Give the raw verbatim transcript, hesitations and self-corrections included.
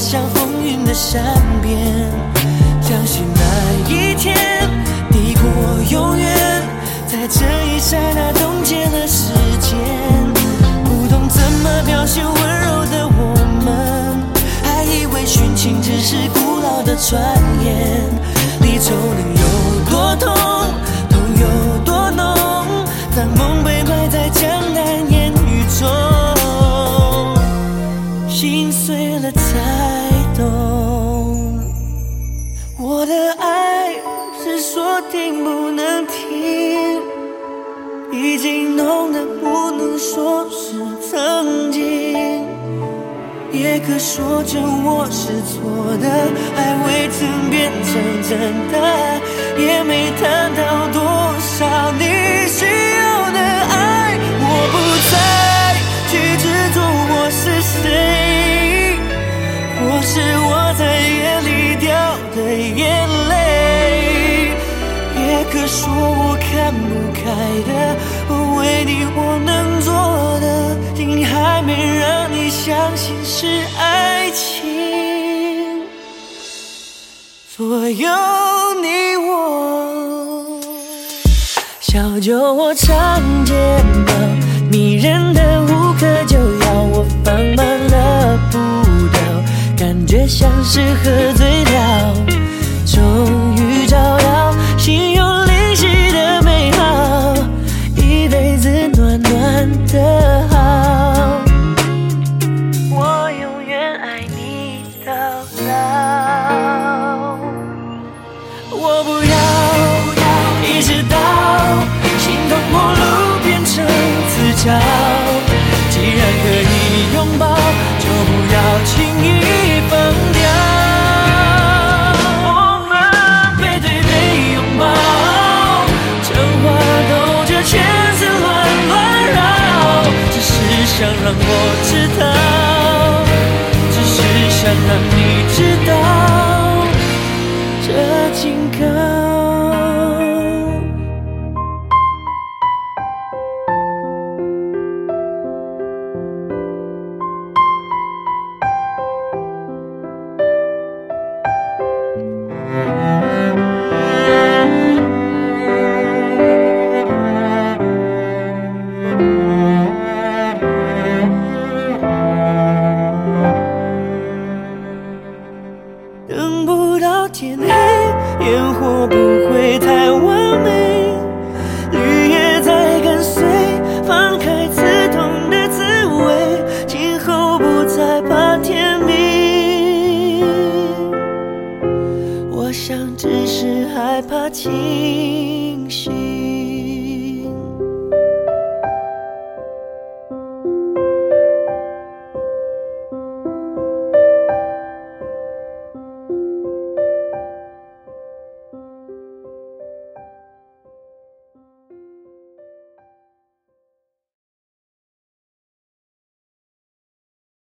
像风云的善变，相信那一天抵过永远，在这一刹那冻结了时间。不懂怎么表现温柔的我们，还以为殉情只是古老的传言。离愁能有多痛，痛有多浓，当梦被埋在江南烟雨中，心碎了才懂。我的爱是说停不能停，已经浓得不能说是曾经，也可说成我是错的，爱未曾变成真的，也没谈到多少你需要的爱。我不再去执着我是谁，或是我在夜里掉的眼泪，也可说我看不开的，为你我能做的，竟还没让你相信是爱情，左右你我。小酒窝长睫毛，迷人的无可救药，我放慢了步调，感觉像是喝醉了，终于找到心有灵犀的美好，一辈子暖暖的好，我永远爱你到老。我不要意识到心痛陌路变成自嘲，既然可以拥抱，就不要轻易放掉。我们背对背拥抱，这话兜着圈子乱乱绕，只是想让我知道，只是想让你知道这警告。等不到天黑，烟火不会太晚，